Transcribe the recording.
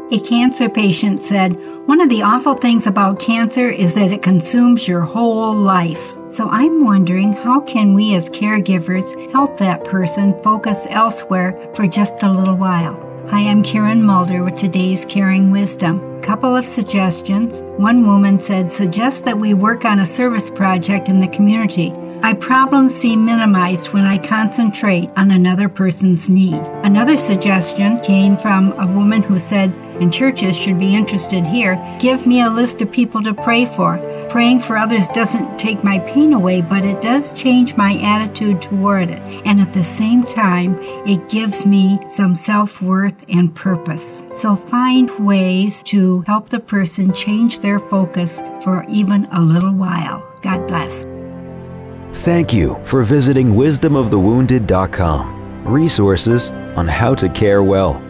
A cancer patient said, "One of the awful things about cancer is that it consumes your whole life." So I'm wondering, how can we as caregivers help that person focus elsewhere for just a little while? Hi, I'm Karen Mulder with today's Caring Wisdom. Couple of suggestions. One woman said, suggest that we work on a service project in the community. My problems seem minimized when I concentrate on another person's need. Another suggestion came from a woman who said, and churches should be interested here, give me a list of people to pray for. Praying for others doesn't take my pain away, but it does change my attitude toward it. And at the same time, it gives me some self-worth and purpose. So find ways to help the person change their focus for even a little while. God bless. Thank you for visiting wisdomofthewounded.com. Resources on how to care well.